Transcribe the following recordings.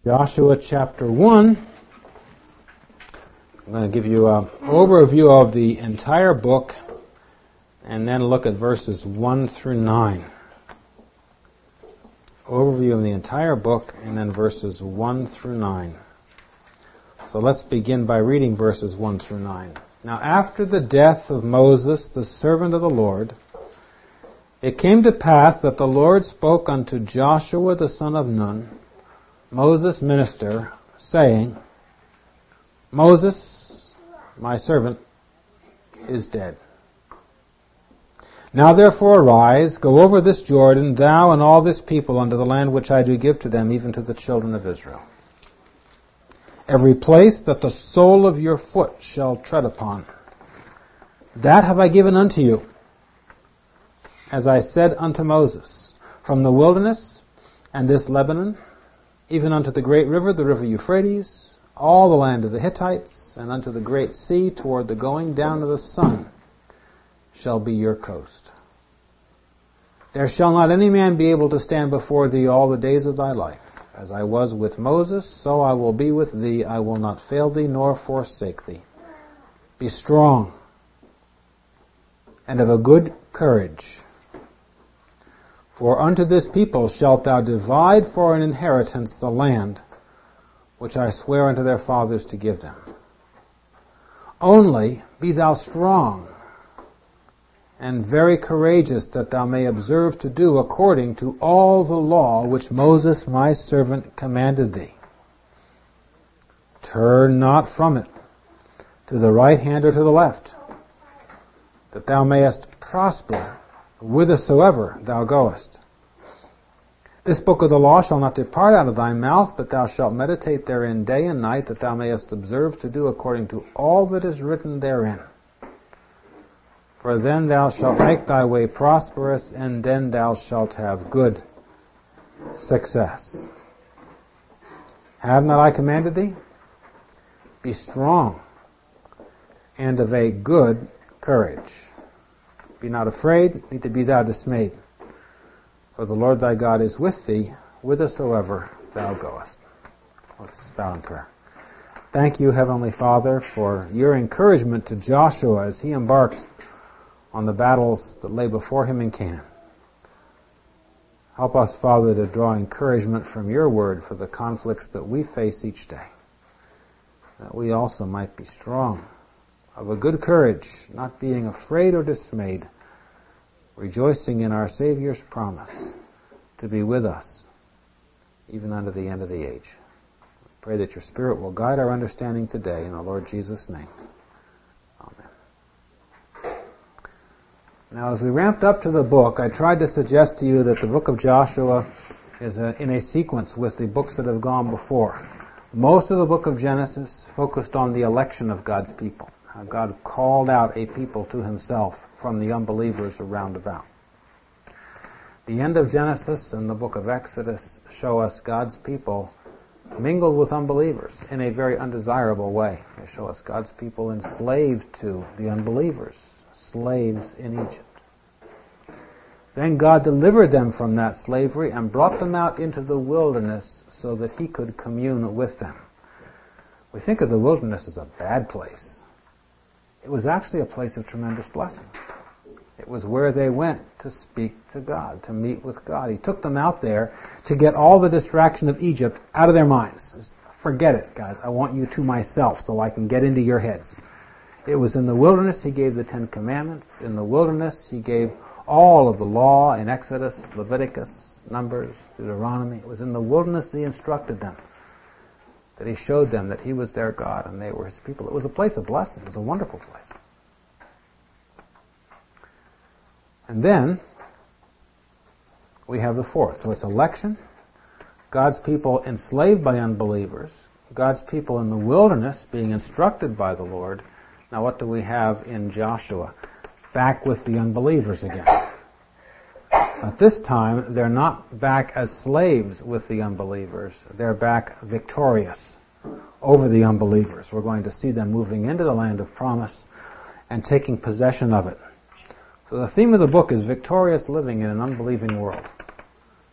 Joshua chapter 1. I'm going to give you an overview of the entire book and then look at verses 1 through 9. Overview of the entire book and then verses 1 through 9. So let's begin by reading verses 1 through 9. Now after the death of Moses, the servant of the Lord, it came to pass that the Lord spoke unto Joshua the son of Nun, Moses' minister, saying, Moses, my servant, is dead. Now therefore arise, go over this Jordan, thou and all this people, unto the land which I do give to them, even to the children of Israel. Every place that the sole of your foot shall tread upon, that have I given unto you, as I said unto Moses, from the wilderness and this Lebanon, even unto the great river, the river Euphrates, all the land of the Hittites, and unto the great sea, toward the going down of the sun, shall be your coast. There shall not any man be able to stand before thee all the days of thy life. As I was with Moses, so I will be with thee. I will not fail thee nor forsake thee. Be strong and of a good courage. For unto this people shalt thou divide for an inheritance the land which I swear unto their fathers to give them. Only be thou strong and very courageous, that thou may observe to do according to all the law which Moses my servant commanded thee. Turn not from it to the right hand or to the left, that thou mayest prosper whithersoever thou goest. This book of the law shall not depart out of thy mouth, but thou shalt meditate therein day and night, that thou mayest observe to do according to all that is written therein. For then thou shalt make thy way prosperous, and then thou shalt have good success. Have not I commanded thee? Be strong and of a good courage. Be not afraid, neither be thou dismayed. For the Lord thy God is with thee, whithersoever thou goest. Let's bow in prayer. Thank you, Heavenly Father, for your encouragement to Joshua as he embarked on the battles that lay before him in Canaan. Help us, Father, to draw encouragement from your word for the conflicts that we face each day, that we also might be strong, of a good courage, not being afraid or dismayed, rejoicing in our Savior's promise to be with us even unto the end of the age. We pray that your Spirit will guide our understanding today in the Lord Jesus' name. Amen. Now, as we ramped up to the book, I tried to suggest to you that the book of Joshua is in a sequence with the books that have gone before. Most of the book of Genesis focused on the election of God's people, how God called out a people to himself from the unbelievers around about. The end of Genesis and the book of Exodus show us God's people mingled with unbelievers in a very undesirable way. They show us God's people enslaved to the unbelievers, slaves in Egypt. Then God delivered them from that slavery and brought them out into the wilderness so that he could commune with them. We think of the wilderness as a bad place. It was actually a place of tremendous blessing. It was where they went to speak to God, to meet with God. He took them out there to get all the distraction of Egypt out of their minds. Just forget it, guys. I want you to myself so I can get into your heads. It was in the wilderness he gave the Ten Commandments. In the wilderness he gave all of the law in Exodus, Leviticus, Numbers, Deuteronomy. It was in the wilderness that he instructed them, that he showed them that he was their God and they were his people. It was a place of blessing. It was a wonderful place. And then we have the fourth. So it's election, God's people enslaved by unbelievers, God's people in the wilderness being instructed by the Lord. Now what do we have in Joshua? Back with the unbelievers again. But this time, they're not back as slaves with the unbelievers. They're back victorious over the unbelievers. We're going to see them moving into the land of promise and taking possession of it. So the theme of the book is victorious living in an unbelieving world.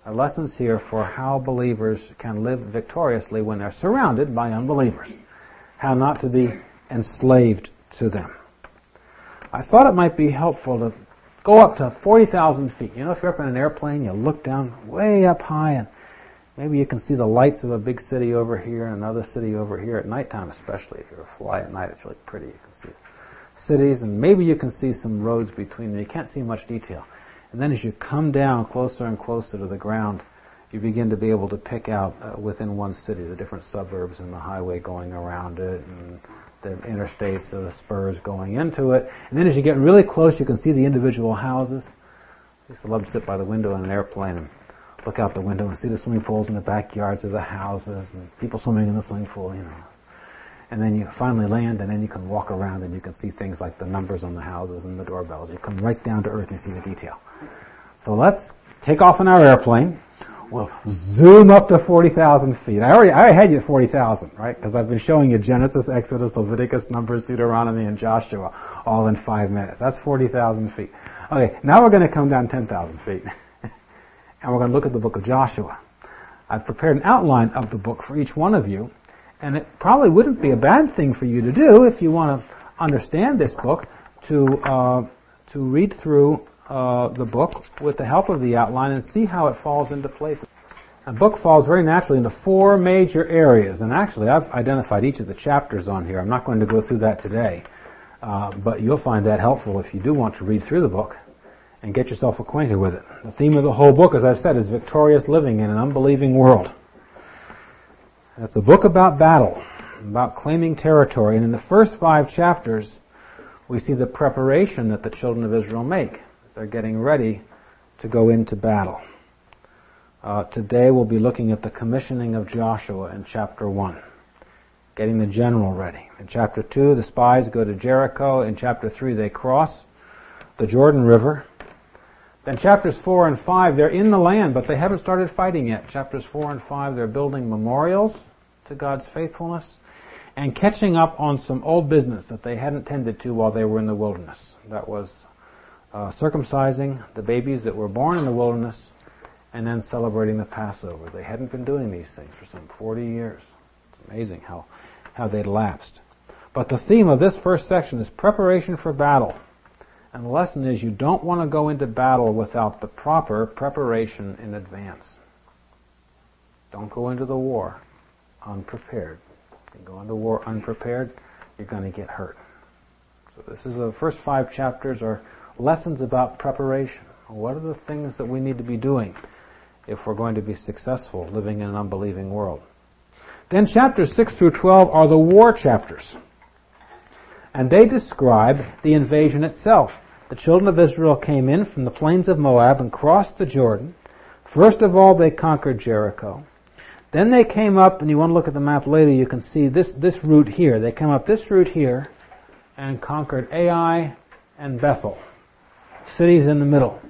are lessons here for how believers can live victoriously when they're surrounded by unbelievers. How not to be enslaved to them. I thought it might be helpful to go up to 40,000 feet. You know, if you're up in an airplane, you look down way up high and maybe you can see the lights of a big city over here and another city over here at nighttime, especially if you're a fly at night. It's really pretty. You can see cities, and maybe you can see some roads between them. You can't see much detail. And then as you come down closer and closer to the ground, you begin to be able to pick out within one city the different suburbs and the highway going around it and the interstates or the spurs going into it. And then as you get really close, you can see the individual houses. I used to love to sit by the window in an airplane and look out the window and see the swimming pools in the backyards of the houses and people swimming in the swimming pool, you know. And then you finally land, and then you can walk around and you can see things like the numbers on the houses and the doorbells. You come right down to earth and you see the detail. So let's take off in our airplane. We'll zoom up to 40,000 feet. I already had you at 40,000, right? Because I've been showing you Genesis, Exodus, Leviticus, Numbers, Deuteronomy, and Joshua all in 5 minutes. That's 40,000 feet. Okay, now we're going to come down 10,000 feet. And we're going to look at the book of Joshua. I've prepared an outline of the book for each one of you. And it probably wouldn't be a bad thing for you to do if you want to understand this book, to read through the book with the help of the outline and see how it falls into place. The book falls very naturally into 4 major areas, and actually I've identified each of the chapters on here. I'm not going to go through that today, but you'll find that helpful if you do want to read through the book and get yourself acquainted with it. The theme of the whole book, as I've said, is victorious living in an unbelieving world. It's a book about battle, about claiming territory, and in the first 5 chapters we see the preparation that the children of Israel make. They're getting ready to go into battle. Today we'll be looking at the commissioning of Joshua in chapter 1, getting the general ready. In chapter 2, the spies go to Jericho. In chapter 3, they cross the Jordan River. Then chapters 4 and 5, they're in the land, but they haven't started fighting yet. Chapters 4 and 5, they're building memorials to God's faithfulness and catching up on some old business that they hadn't tended to while they were in the wilderness. That was circumcising the babies that were born in the wilderness and then celebrating the Passover. They hadn't been doing these things for some 40 years. It's amazing how they'd lapsed. But the theme of this first section is preparation for battle. And the lesson is you don't want to go into battle without the proper preparation in advance. Don't go into the war unprepared. If you go into war unprepared, you're going to get hurt. So this is the first 5 chapters are lessons about preparation. What are the things that we need to be doing if we're going to be successful living in an unbelieving world? Then chapters 6 through 12 are the war chapters. And they describe the invasion itself. The children of Israel came in from the plains of Moab and crossed the Jordan. First of all, they conquered Jericho. Then they came up, and you want to look at the map later, you can see this route here. They came up this route here and conquered Ai and Bethel, cities in the middle.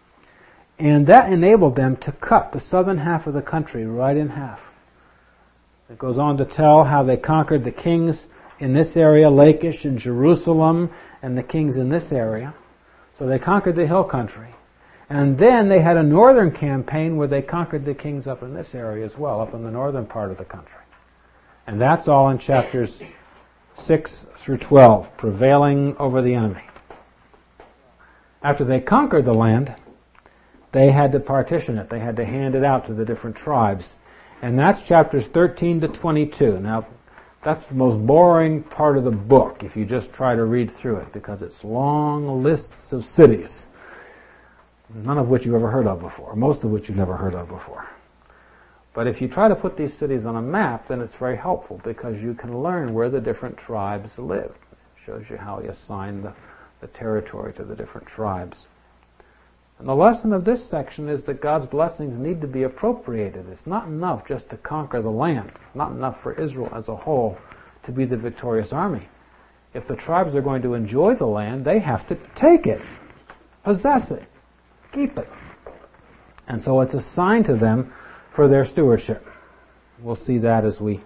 And that enabled them to cut the southern half of the country right in half. It goes on to tell how they conquered the kings in this area, Lachish and Jerusalem, and the kings in this area. So they conquered the hill country. And then they had a northern campaign where they conquered the kings up in this area as well, up in the northern part of the country. And that's all in chapters 6 through 12, prevailing over the enemy. After they conquered the land, they had to partition it. They had to hand it out to the different tribes. And that's chapters 13 to 22. Now, that's the most boring part of the book if you just try to read through it, because it's long lists of cities, none of which you've ever heard of before, most of which you've never heard of before. But if you try to put these cities on a map, then it's very helpful because you can learn where the different tribes live. It shows you how you assign the territory to the different tribes. And the lesson of this section is that God's blessings need to be appropriated. It's not enough just to conquer the land. It's not enough for Israel as a whole to be the victorious army. If the tribes are going to enjoy the land, they have to take it, possess it, keep it. And so it's assigned to them for their stewardship. We'll see that as we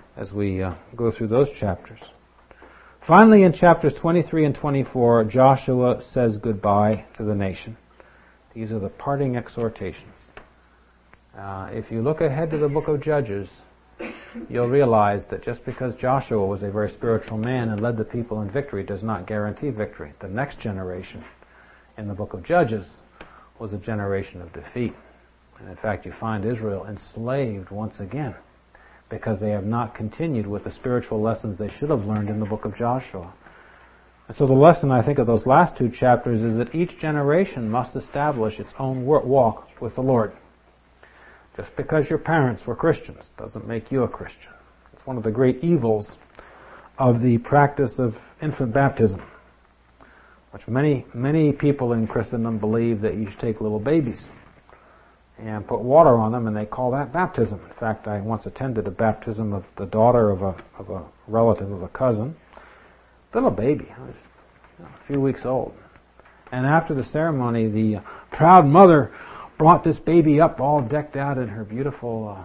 go through those chapters. Finally, in chapters 23 and 24, Joshua says goodbye to the nation. These are the parting exhortations. If you look ahead to the book of Judges, you'll realize that just because Joshua was a very spiritual man and led the people in victory does not guarantee victory. The next generation in the book of Judges was a generation of defeat. And in fact, you find Israel enslaved once again because they have not continued with the spiritual lessons they should have learned in the book of Joshua. And so the lesson, I think, of those last two chapters is that each generation must establish its own walk with the Lord. Just because your parents were Christians doesn't make you a Christian. It's one of the great evils of the practice of infant baptism, which many people in Christendom believe that you should take little babies and put water on them, and they call that baptism. In fact, I once attended a baptism of the daughter of a relative of a cousin, little baby, a few weeks old. And after the ceremony, the proud mother brought this baby up all decked out in her beautiful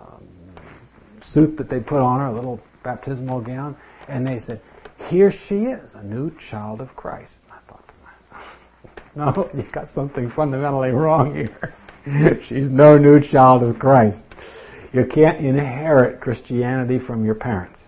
suit that they put on her, a little baptismal gown, and they said, "Here she is, a new child of Christ." And I thought to myself, no, you've got something fundamentally wrong here. She's no new child of Christ. You can't inherit Christianity from your parents.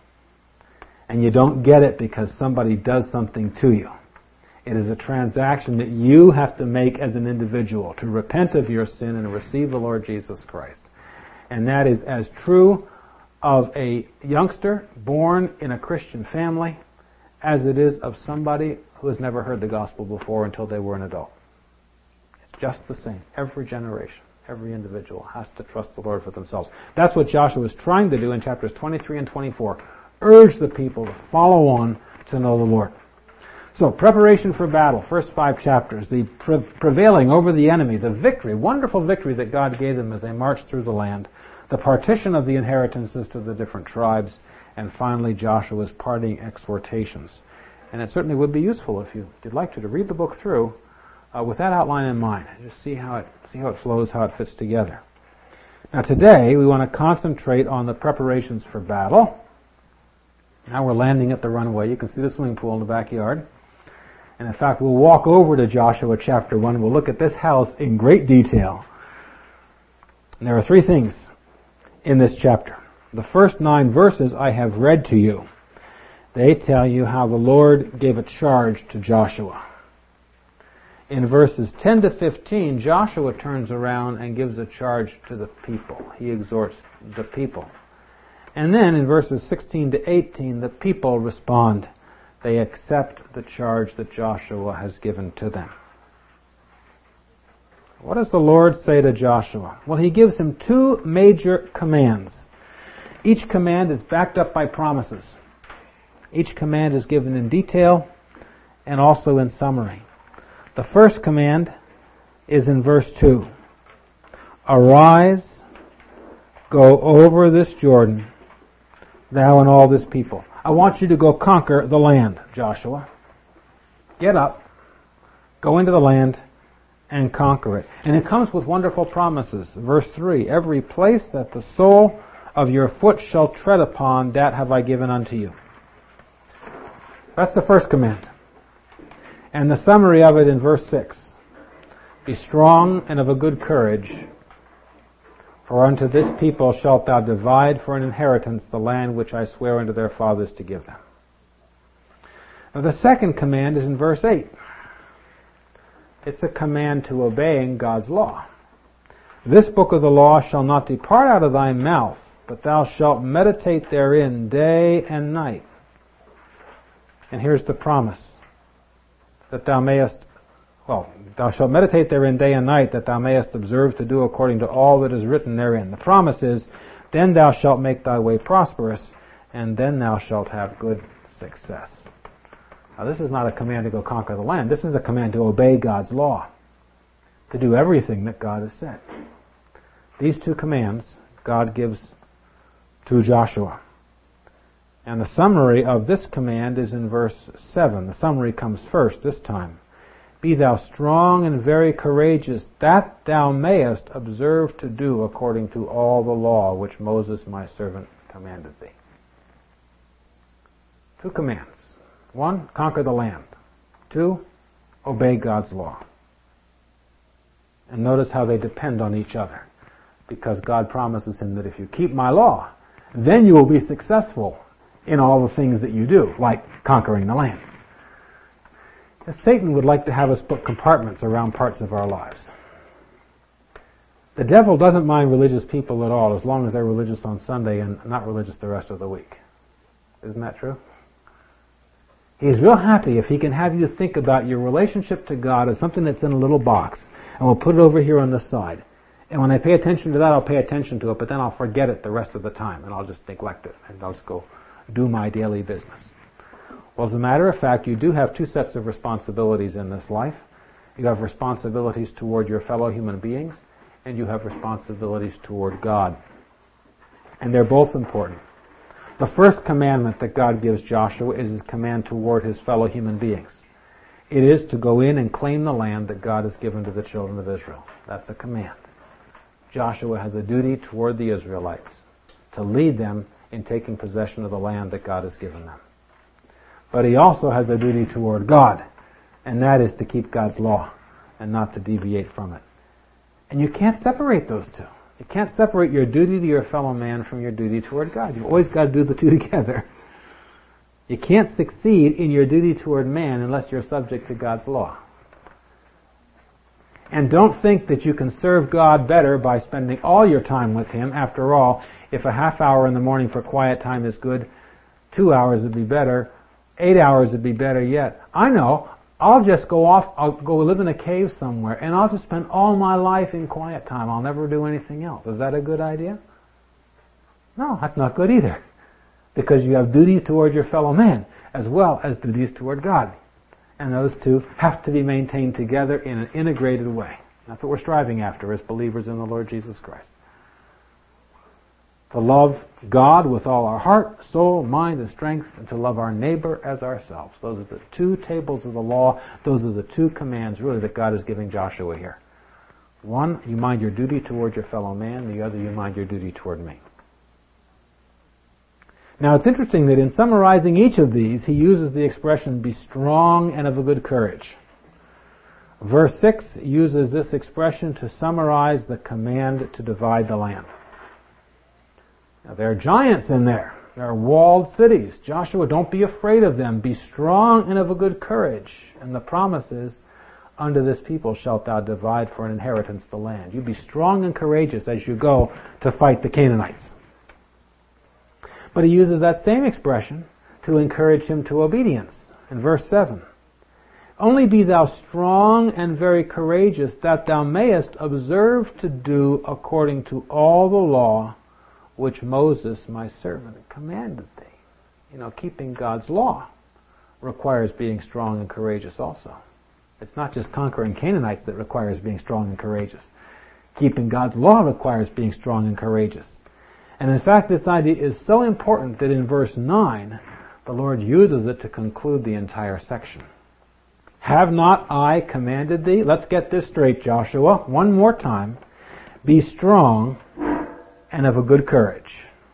And you don't get it because somebody does something to you. It is a transaction that you have to make as an individual to repent of your sin and receive the Lord Jesus Christ. And that is as true of a youngster born in a Christian family as it is of somebody who has never heard the gospel before until they were an adult. It's just the same. Every generation, every individual has to trust the Lord for themselves. That's what Joshua was trying to do in chapters 23 and 24. Urge the people to follow on to know the Lord. So, preparation for battle, first 5 chapters, the prevailing over the enemy, the victory, wonderful victory that God gave them as they marched through the land, the partition of the inheritances to the different tribes, and finally Joshua's parting exhortations. And it certainly would be useful if you'd like to read the book through with that outline in mind, and just see how it flows, how it fits together. Now today we want to concentrate on the preparations for battle. Now we're landing at the runway. You can see the swimming pool in the backyard. And in fact, we'll walk over to Joshua chapter 1. We'll look at this house in great detail. And there are 3 things in this chapter. The first 9 verses I have read to you. They tell you how the Lord gave a charge to Joshua. In verses 10 to 15, Joshua turns around and gives a charge to the people. He exhorts the people. And then in verses 16 to 18, the people respond. They accept the charge that Joshua has given to them. What does the Lord say to Joshua? Well, He gives him 2 major commands. Each command is backed up by promises. Each command is given in detail and also in summary. The first command is in verse 2. Arise, go over this Jordan, thou and all this people. I want you to go conquer the land, Joshua. Get up, go into the land, and conquer it. And it comes with wonderful promises. Verse 3, every place that the sole of your foot shall tread upon, that have I given unto you. That's the first command. And the summary of it in verse 6. Be strong and of a good courage, for unto this people shalt thou divide for an inheritance the land which I swear unto their fathers to give them. Now the second command is in verse 8. It's a command to obeying God's law. This book of the law shall not depart out of thy mouth, but thou shalt meditate therein day and night. And here's the promise. That thou shalt meditate therein day and night, that thou mayest observe to do according to all that is written therein. The promise is, then thou shalt make thy way prosperous, and then thou shalt have good success. Now this is not a command to go conquer the land. This is a command to obey God's law, to do everything that God has said. These 2 commands God gives to Joshua. And the summary of this command is in verse 7. The summary comes first this time. Be thou strong and very courageous, that thou mayest observe to do according to all the law which Moses my servant commanded thee. 2 commands. 1, conquer the land. 2, obey God's law. And notice how they depend on each other. because God promises him that if you keep my law, then you will be successful in all the things that you do, like conquering the land. Satan would like to have us put compartments around parts of our lives. The devil doesn't mind religious people at all as long as they're religious on Sunday and not religious the rest of the week. Isn't that true? He's real happy if he can have you think about your relationship to God as something that's in a little box, and we'll put it over here on the side. And when I pay attention to that, I'll pay attention to it, but then I'll forget it the rest of the time, and I'll just neglect it, and I'll just go do my daily business. Well, as a matter of fact, you do have two sets of responsibilities in this life. You have responsibilities toward your fellow human beings, and you have responsibilities toward God. And they're both important. The first commandment that God gives Joshua is his command toward his fellow human beings. It is to go in and claim the land that God has given to the children of Israel. That's a command. Joshua has a duty toward the Israelites to lead them in taking possession of the land that God has given them. But he also has a duty toward God, and that is to keep God's law and not to deviate from it. And you can't separate those two. You can't separate your duty to your fellow man from your duty toward God. You've always got to do the two together. You can't succeed in your duty toward man unless you're subject to God's law. And don't think that you can serve God better by spending all your time with him. After all, if a half hour in the morning for quiet time is good, 2 hours would be better, 8 hours would be better yet. I know. I'll just go off, I'll go live in a cave somewhere, and I'll just spend all my life in quiet time. I'll never do anything else. Is that a good idea? No, that's not good either. Because you have duties toward your fellow man, as well as duties toward God. And those two have to be maintained together in an integrated way. That's what we're striving after as believers in the Lord Jesus Christ. To love God with all our heart, soul, mind, and strength, and to love our neighbor as ourselves. Those are the two tables of the law. Those are the two commands, really, that God is giving Joshua here. One, you mind your duty toward your fellow man. The other, you mind your duty toward me. Now, it's interesting that in summarizing each of these, he uses the expression, be strong and of a good courage. Verse 6 uses this expression to summarize the command to divide the land. Now, there are giants in there. There are walled cities. Joshua, don't be afraid of them. Be strong and of a good courage. And the promise is, unto this people shalt thou divide for an inheritance the land. You be strong and courageous as you go to fight the Canaanites. But he uses that same expression to encourage him to obedience. In verse 7, only be thou strong and very courageous, that thou mayest observe to do according to all the law which Moses, my servant, commanded thee. You know, keeping God's law requires being strong and courageous also. It's not just conquering Canaanites that requires being strong and courageous. Keeping God's law requires being strong and courageous. And in fact, this idea is so important that in verse 9, the Lord uses it to conclude the entire section. Have not I commanded thee? Let's get this straight, Joshua. One more time. Be strong and of a good courage.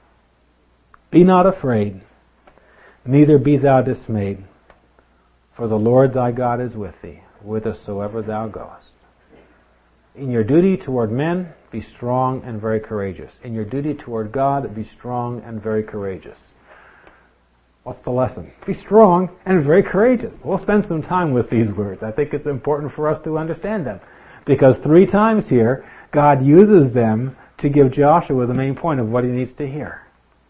Be not afraid, neither be thou dismayed, for the Lord thy God is with thee, whithersoever thou goest. In your duty toward men, be strong and very courageous. In your duty toward God, be strong and very courageous. What's the lesson? Be strong and very courageous. We'll spend some time with these words. I think it's important for us to understand them. Because 3 times here, God uses them to give Joshua the main point of what he needs to hear.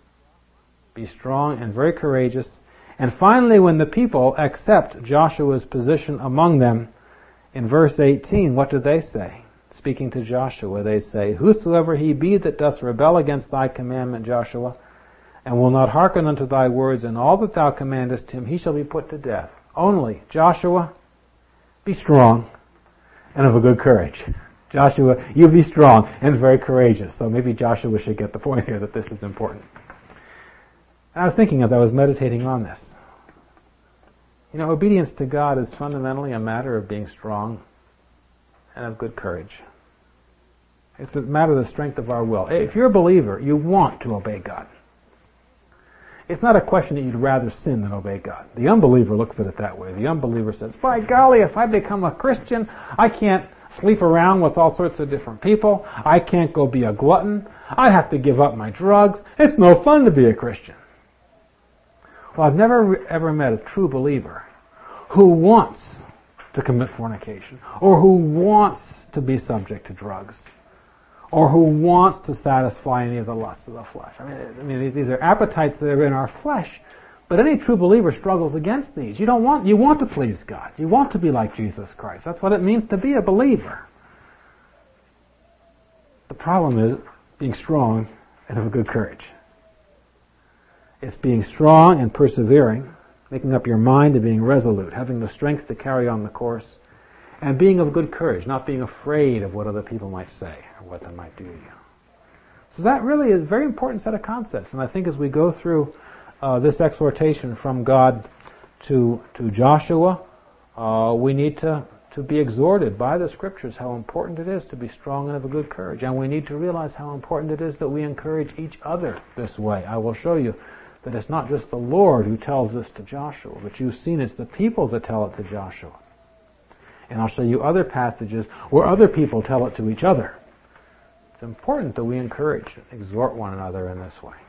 Be strong and very courageous. And finally, when the people accept Joshua's position among them, in verse 18, what do they say? Speaking to Joshua, they say, whosoever he be that doth rebel against thy commandment, Joshua, and will not hearken unto thy words and all that thou commandest him, he shall be put to death. Only, Joshua, be strong and of a good courage. Joshua, you be strong and very courageous. So maybe Joshua should get the point here that this is important. And I was thinking as I was meditating on this, you know, obedience to God is fundamentally a matter of being strong and of good courage. It's a matter of the strength of our will. If you're a believer, you want to obey God. It's not a question that you'd rather sin than obey God. The unbeliever looks at it that way. The unbeliever says, by golly, if I become a Christian, I can't sleep around with all sorts of different people. I can't go be a glutton. I'd have to give up my drugs. It's no fun to be a Christian. Well, I've never ever met a true believer who wants to commit fornication, or who wants to be subject to drugs, or who wants to satisfy any of the lusts of the flesh. I mean, these are appetites that are in our flesh. But any true believer struggles against these. You want to please God. You want to be like Jesus Christ. That's what it means to be a believer. The problem is being strong and of good courage. It's being strong and persevering, making up your mind and being resolute, having the strength to carry on the course, and being of good courage, not being afraid of what other people might say or what they might do to you. So that really is a very important set of concepts. And I think as we go through this exhortation from God to Joshua, we need to be exhorted by the Scriptures how important it is to be strong and of a good courage. And we need to realize how important it is that we encourage each other this way. I will show you that it's not just the Lord who tells this to Joshua, but you've seen it's the people that tell it to Joshua. And I'll show you other passages where other people tell it to each other. It's important that we encourage and exhort one another in this way.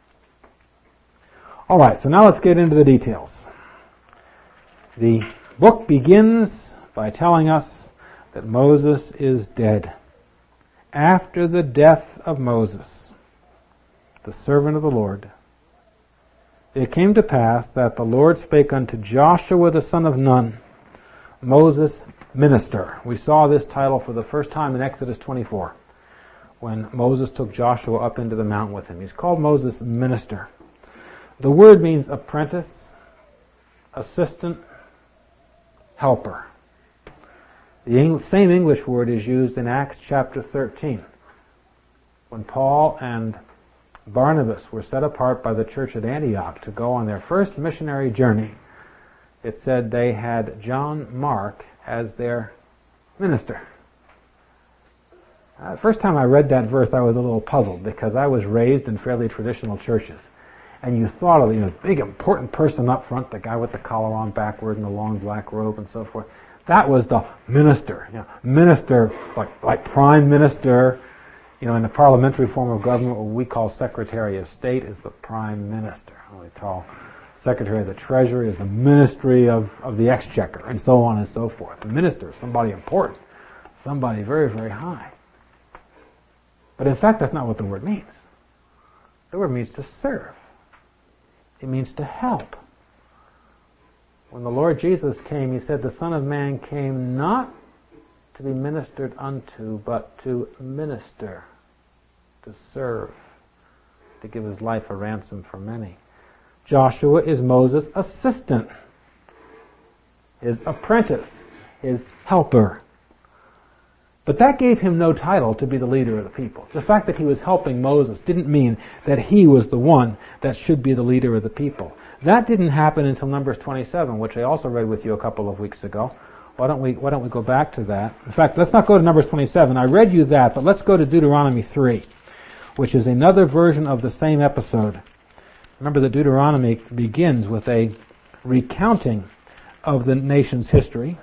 All right, so now let's get into the details. The book begins by telling us that Moses is dead. After the death of Moses, the servant of the Lord, it came to pass that the Lord spake unto Joshua the son of Nun, Moses' minister. We saw this title for the first time in Exodus 24, when Moses took Joshua up into the mountain with him. He's called Moses' minister. The word means apprentice, assistant, helper. The same English word is used in Acts chapter 13, when Paul and Barnabas were set apart by the church at Antioch to go on their first missionary journey. It said they had John Mark as their minister. The first time I read that verse, I was a little puzzled because I was raised in fairly traditional churches. And you thought of the big important person up front, the guy with the collar on backward and the long black robe and so forth. That was the minister. Minister, like prime minister. In the parliamentary form of government, what we call Secretary of State is the Prime Minister. What we call Secretary of the Treasury is the Ministry of the Exchequer, and so on and so forth. The minister is somebody important, somebody very, very high. But in fact, that's not what the word means. The word means to serve. It means to help. When the Lord Jesus came, He said, the Son of Man came not to be ministered unto, but to minister, to serve, to give His life a ransom for many. Joshua is Moses' assistant, his apprentice, his helper. But that gave him no title to be the leader of the people. The fact that he was helping Moses didn't mean that he was the one that should be the leader of the people. That didn't happen until Numbers 27, which I also read with you a couple of weeks ago. Why don't we go back to that? In fact, let's not go to Numbers 27. I read you that, but let's go to Deuteronomy 3, which is another version of the same episode. Remember that Deuteronomy begins with a recounting of the nation's history.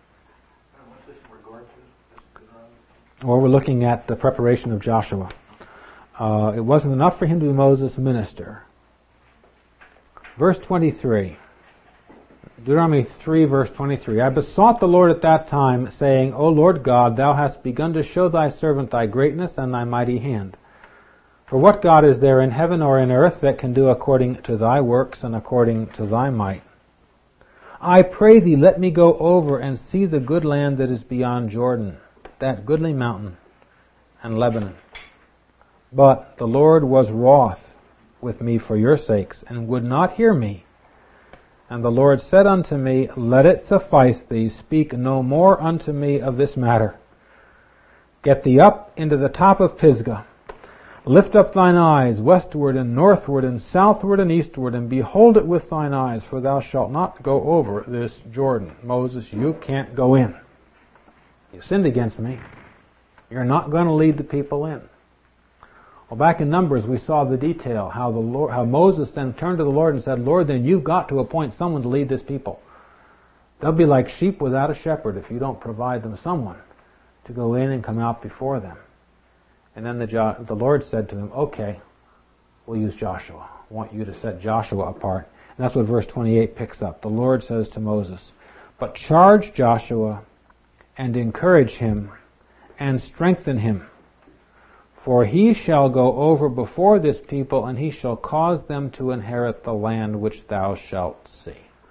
Or we're looking at the preparation of Joshua. It wasn't enough for him to be Moses' minister. Verse 23. Deuteronomy 3, verse 23. I besought the Lord at that time, saying, O Lord God, Thou hast begun to show Thy servant Thy greatness and Thy mighty hand. For what God is there in heaven or in earth that can do according to Thy works and according to Thy might? I pray Thee, let me go over and see the good land that is beyond Jordan, that goodly mountain, and Lebanon. But the Lord was wroth with me for your sakes, and would not hear me. And the Lord said unto me, Let it suffice thee, speak no more unto me of this matter. Get thee up into the top of Pisgah. Lift up thine eyes westward and northward and southward and eastward, and behold it with thine eyes, for thou shalt not go over this Jordan. Moses, you can't go in. You sinned against me. You're not going to lead the people in. Well, back in Numbers, we saw the detail, how Moses then turned to the Lord and said, Lord, then you've got to appoint someone to lead this people. They'll be like sheep without a shepherd if you don't provide them someone to go in and come out before them. And then the Lord said to them, okay, we'll use Joshua. I want you to set Joshua apart. And that's what verse 28 picks up. The Lord says to Moses, but charge Joshua and encourage him and strengthen him. For he shall go over before this people, and he shall cause them to inherit the land which thou shalt see.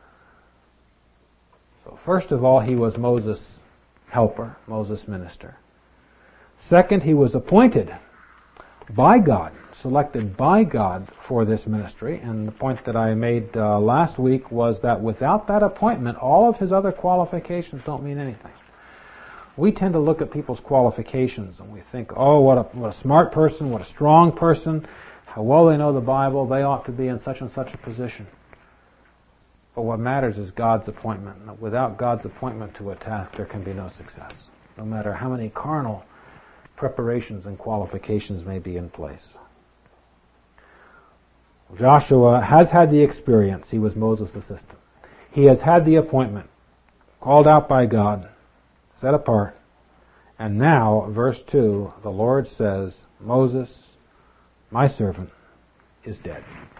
So first of all, he was Moses' helper, Moses' minister. Second, he was appointed by God, selected by God for this ministry. And the point that I made last week was that without that appointment, all of his other qualifications don't mean anything. We tend to look at people's qualifications and we think, oh, what a smart person, what a strong person, how well they know the Bible, they ought to be in such and such a position. But what matters is God's appointment. Without God's appointment to a task, there can be no success, no matter how many carnal preparations and qualifications may be in place. Joshua has had the experience. He was Moses' assistant. He has had the appointment, called out by God, set apart. And now, verse 2, the Lord says, Moses, my servant, is dead.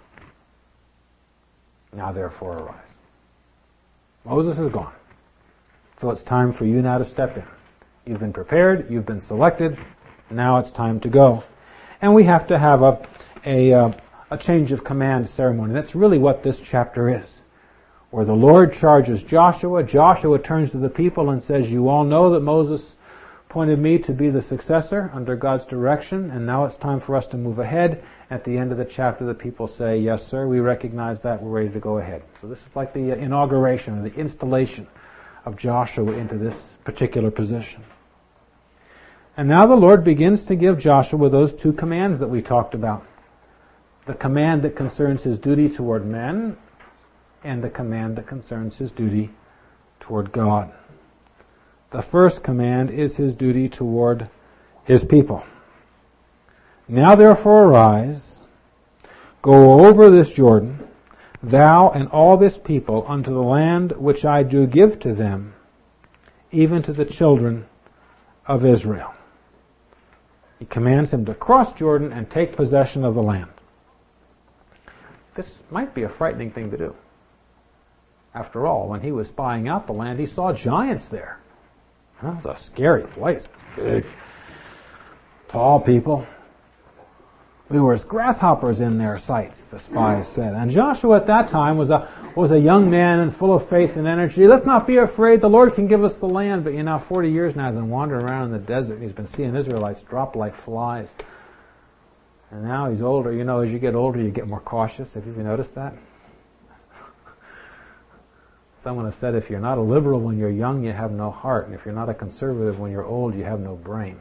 Now therefore arise. Moses is gone. So it's time for you now to step in. You've been prepared, you've been selected, now it's time to go. And we have to have a change of command ceremony. That's really what this chapter is. Where the Lord charges Joshua, Joshua turns to the people and says, you all know that Moses appointed me to be the successor under God's direction, and now it's time for us to move ahead. At the end of the chapter, the people say, yes, sir, we recognize that, we're ready to go ahead. So this is like the inauguration, or the installation of Joshua into this particular position. And now the Lord begins to give Joshua those two commands that we talked about. The command that concerns his duty toward men, and the command that concerns his duty toward God. The first command is his duty toward his people. Now therefore arise, go over this Jordan, thou and all this people, unto the land which I do give to them, even to the children of Israel. He commands him to cross Jordan and take possession of the land. This might be a frightening thing to do. After all, when he was spying out the land, he saw giants there. That was a scary place. Big, tall people. There was grasshoppers in their sights, the spies said. And Joshua at that time was a young man and full of faith and energy. Let's not be afraid. The Lord can give us the land. But 40 years now he's been wandering around in the desert. He's been seeing Israelites drop like flies. And now he's older. As you get older, you get more cautious. Have you ever noticed that? Someone has said, if you're not a liberal when you're young, you have no heart. And if you're not a conservative when you're old, you have no brain.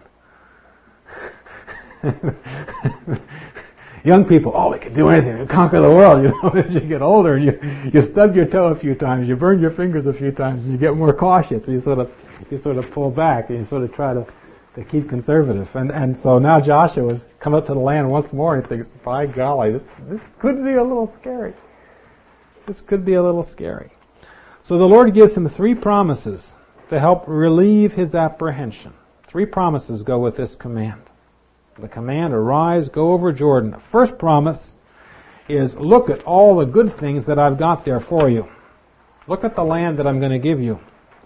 Young people, we can do anything. We can conquer the world. As you get older, you stub your toe a few times, you burn your fingers a few times, and you get more cautious. So you sort of pull back, and you sort of try to keep conservative. And so now Joshua's come up to the land once more, and he thinks, by golly, this could be a little scary. This could be a little scary. So the Lord gives him 3 promises to help relieve his apprehension. 3 promises go with this command. The command, arise, go over Jordan. The first promise is, look at all the good things that I've got there for you. Look at the land that I'm going to give you.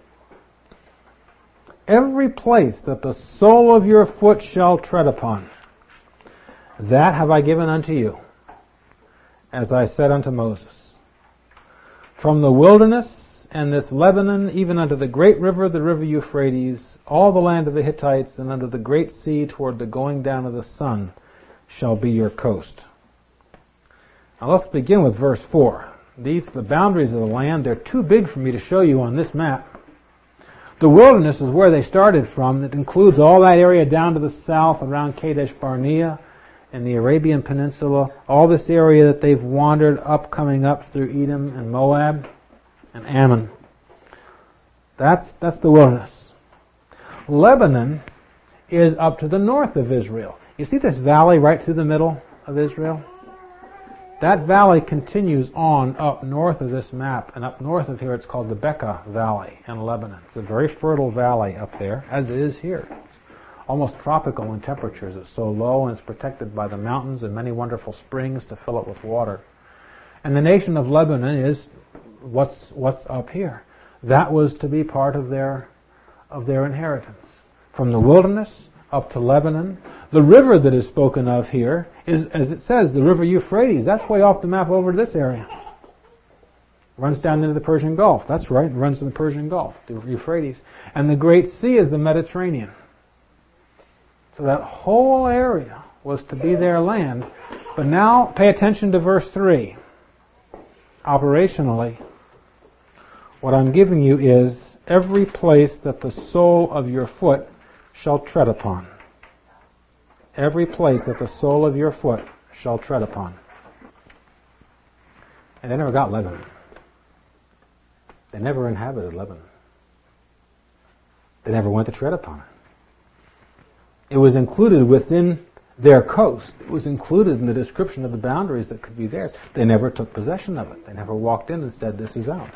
Every place that the sole of your foot shall tread upon, that have I given unto you, as I said unto Moses. From the wilderness and this Lebanon, even unto the great river, the river Euphrates, all the land of the Hittites, and unto the great sea toward the going down of the sun, shall be your coast. Now let's begin with verse 4. The boundaries of the land, they're too big for me to show you on this map. The wilderness is where they started from. It includes all that area down to the south around Kadesh Barnea and the Arabian Peninsula, all this area that they've wandered up, coming up through Edom and Moab and Ammon. That's the wilderness. Lebanon is up to the north of Israel. You see this valley right through the middle of Israel? That valley continues on up north of this map, and up north of here it's called the Bekaa Valley in Lebanon. It's a very fertile valley up there, as it is here. It's almost tropical in temperatures. It's so low and it's protected by the mountains and many wonderful springs to fill it with water. And the nation of Lebanon is what's up here. That was to be part of their inheritance. From the wilderness up to Lebanon. The river that is spoken of here is, as it says, the river Euphrates. That's way off the map over to this area. Runs down into the Persian Gulf. That's right, it runs in the Persian Gulf, the Euphrates. And the Great Sea is the Mediterranean. So that whole area was to be their land. But now, pay attention to verse 3. Operationally, what I'm giving you is every place that the sole of your foot shall tread upon. Every place that the sole of your foot shall tread upon. And they never got Lebanon. They never inhabited Lebanon. They never went to tread upon it. It was included within their coast. It was included in the description of the boundaries that could be theirs. They never took possession of it. They never walked in and said, this is ours.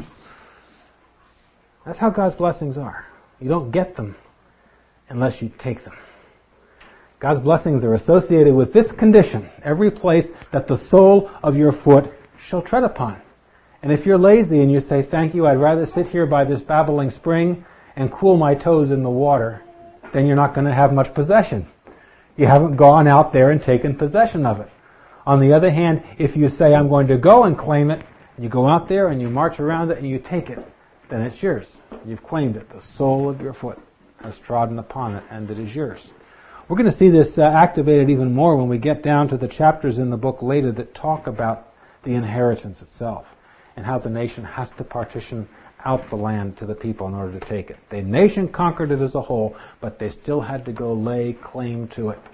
That's how God's blessings are. You don't get them unless you take them. God's blessings are associated with this condition: every place that the sole of your foot shall tread upon. And if you're lazy and you say, thank you, I'd rather sit here by this babbling spring and cool my toes in the water, then you're not going to have much possession. You haven't gone out there and taken possession of it. On the other hand, if you say, I'm going to go and claim it, and you go out there and you march around it and you take it, then it's yours. You've claimed it. The sole of your foot has trodden upon it, and it is yours. We're going to see this activated even more when we get down to the chapters in the book later that talk about the inheritance itself and how the nation has to partition out the land to the people in order to take it. The nation conquered it as a whole, but they still had to go lay claim to it.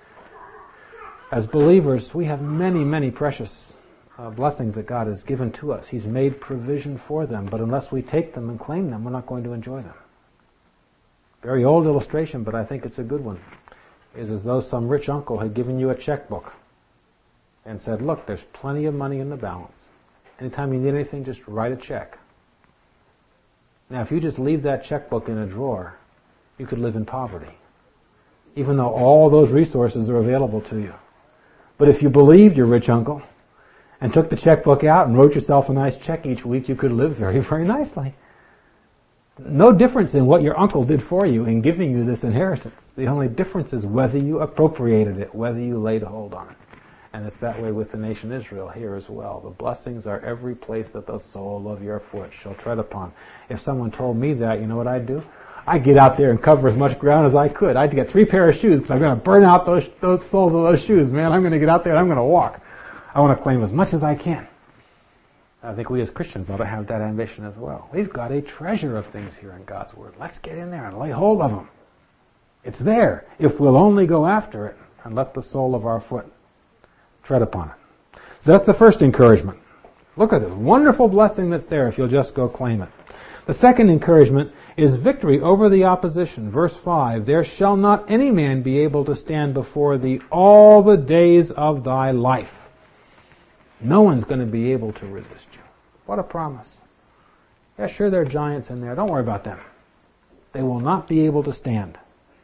As believers, we have many, many precious blessings that God has given to us. He's made provision for them, but unless we take them and claim them, we're not going to enjoy them. Very old illustration, but I think it's a good one. Is as though some rich uncle had given you a checkbook and said, look, there's plenty of money in the balance. Anytime you need anything, just write a check. Now, if you just leave that checkbook in a drawer, you could live in poverty, even though all those resources are available to you. But if you believed your rich uncle and took the checkbook out and wrote yourself a nice check each week, you could live very, very nicely. No difference in what your uncle did for you in giving you this inheritance. The only difference is whether you appropriated it, whether you laid hold on it. And it's that way with the nation Israel here as well. The blessings are every place that the sole of your foot shall tread upon. If someone told me that, you know what I'd do? I'd get out there and cover as much ground as I could. I'd get 3 pairs of shoes because I'm going to burn out those soles of those shoes. Man, I'm going to get out there and I'm going to walk. I want to claim as much as I can. I think we as Christians ought to have that ambition as well. We've got a treasure of things here in God's Word. Let's get in there and lay hold of them. It's there if we'll only go after it and let the sole of our foot tread upon it. So that's the first encouragement. Look at this wonderful blessing that's there if you'll just go claim it. The second encouragement is victory over the opposition. Verse 5, there shall not any man be able to stand before thee all the days of thy life. No one's going to be able to resist you. What a promise. Yeah, sure, there are giants in there. Don't worry about them. They will not be able to stand.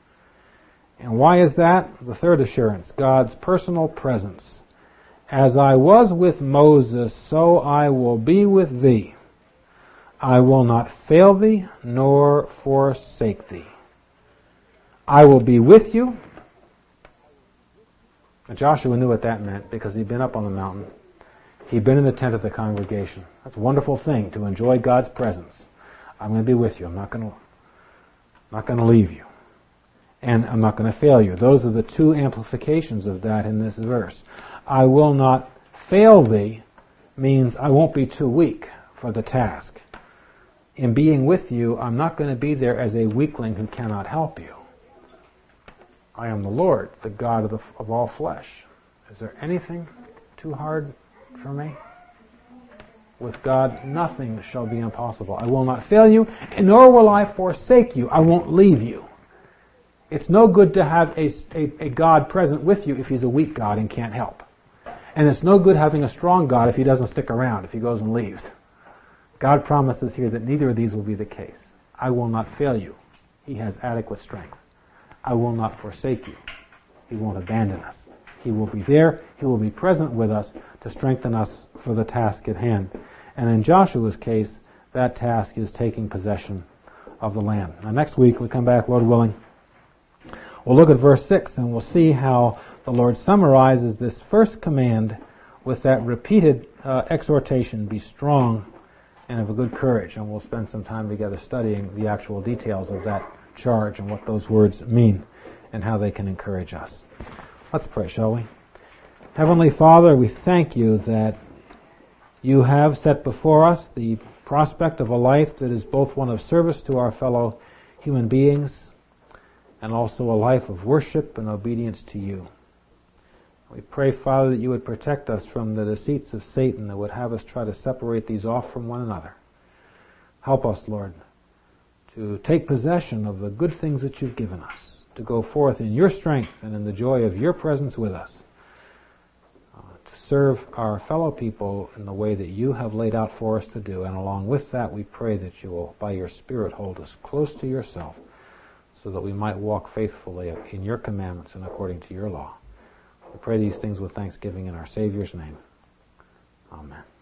And why is that? The third assurance, God's personal presence. As I was with Moses, so I will be with thee. I will not fail thee, nor forsake thee. I will be with you. And Joshua knew what that meant because he'd been up on the mountain. He'd been in the tent of the congregation. That's a wonderful thing, to enjoy God's presence. I'm going to be with you. I'm not going to leave you. And I'm not going to fail you. Those are the two amplifications of that in this verse. I will not fail thee means I won't be too weak for the task. In being with you, I'm not going to be there as a weakling who cannot help you. I am the Lord, the God of all flesh. Is there anything too hard for me? With God, nothing shall be impossible. I will not fail you, nor will I forsake you. I won't leave you. It's no good to have a God present with you if he's a weak God and can't help. And it's no good having a strong God if he doesn't stick around, if he goes and leaves. God promises here that neither of these will be the case. I will not fail you. He has adequate strength. I will not forsake you. He won't abandon us. He will be there. He will be present with us to strengthen us for the task at hand. And in Joshua's case, that task is taking possession of the land. Now next week we come back, Lord willing. We'll look at verse 6 and we'll see how the Lord summarizes this first command with that repeated exhortation, be strong and of a good courage. And we'll spend some time together studying the actual details of that charge and what those words mean and how they can encourage us. Let's pray, shall we? Heavenly Father, we thank you that you have set before us the prospect of a life that is both one of service to our fellow human beings and also a life of worship and obedience to you. We pray, Father, that you would protect us from the deceits of Satan that would have us try to separate these off from one another. Help us, Lord, to take possession of the good things that you've given us, to go forth in your strength and in the joy of your presence with us, to serve our fellow people in the way that you have laid out for us to do. And along with that, we pray that you will, by your Spirit, hold us close to yourself so that we might walk faithfully in your commandments and according to your law. We pray these things with thanksgiving in our Savior's name. Amen.